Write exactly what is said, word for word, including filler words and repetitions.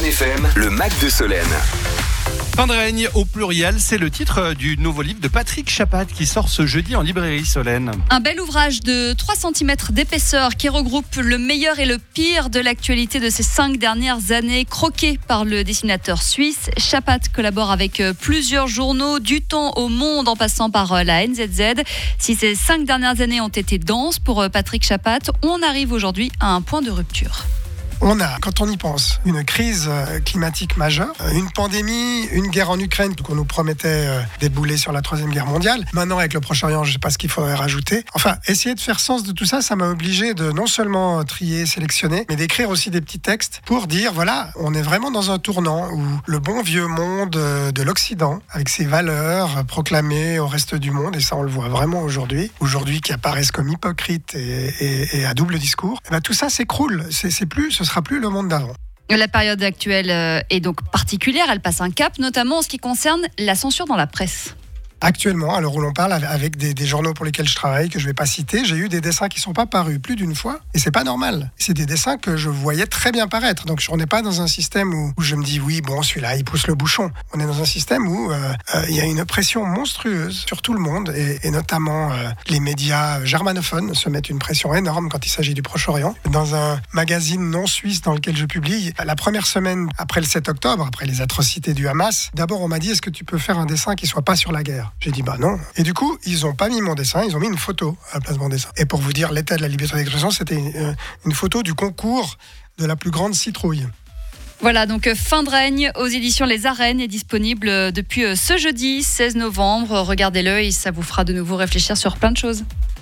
Fun F M, le Mac de Solène. Fin de règne au pluriel, c'est le titre du nouveau livre de Patrick Chapat qui sort ce jeudi en librairie, Solène. Un bel ouvrage de trois centimètres d'épaisseur qui regroupe le meilleur et le pire de l'actualité de ces cinq dernières années, croqué par le dessinateur suisse. Chapat collabore avec plusieurs journaux, du Temps au Monde en passant par la N Z Z. Si ces cinq dernières années ont été denses pour Patrick Chapat, on arrive aujourd'hui à un point de rupture. On a, quand on y pense, une crise climatique majeure, une pandémie, une guerre en Ukraine qu'on nous promettait débouler sur la troisième guerre mondiale. Maintenant, avec le Proche-Orient, je ne sais pas ce qu'il faudrait rajouter. Enfin, essayer de faire sens de tout ça, ça m'a obligé de non seulement trier, sélectionner, mais d'écrire aussi des petits textes pour dire, voilà, on est vraiment dans un tournant où le bon vieux monde de l'Occident, avec ses valeurs proclamées au reste du monde, et ça on le voit vraiment aujourd'hui, aujourd'hui qui apparaissent comme hypocrites et, et, et à double discours, et ben tout ça s'écroule. C'est, c'est plus, ce sera plus le monde d'avant. La période actuelle est donc particulière, elle passe un cap, notamment en ce qui concerne la censure dans la presse. Actuellement, à l'heure où l'on parle, avec des, des journaux pour lesquels je travaille, que je ne vais pas citer, j'ai eu des dessins qui ne sont pas parus plus d'une fois, et c'est pas normal. C'est des dessins que je voyais très bien paraître. Donc on n'est pas dans un système où, où je me dis, oui, bon, celui-là, il pousse le bouchon. On est dans un système où euh, euh, il y a une pression monstrueuse sur tout le monde, et, et notamment euh, les médias germanophones se mettent une pression énorme quand il s'agit du Proche-Orient. Dans un magazine non suisse dans lequel je publie, la première semaine après le sept octobre, après les atrocités du Hamas, d'abord on m'a dit, est-ce que tu peux faire un dessin qui ne soit pas sur la guerre ? J'ai dit bah non. Et du coup, ils n'ont pas mis mon dessin, ils ont mis une photo à la place de mon dessin. Et pour vous dire l'état de la liberté d'expression, c'était une, une photo du concours de la plus grande citrouille. Voilà, donc Fin de règne aux éditions Les Arènes est disponible depuis ce jeudi seize novembre. Regardez-le et ça vous fera de nouveau réfléchir sur plein de choses.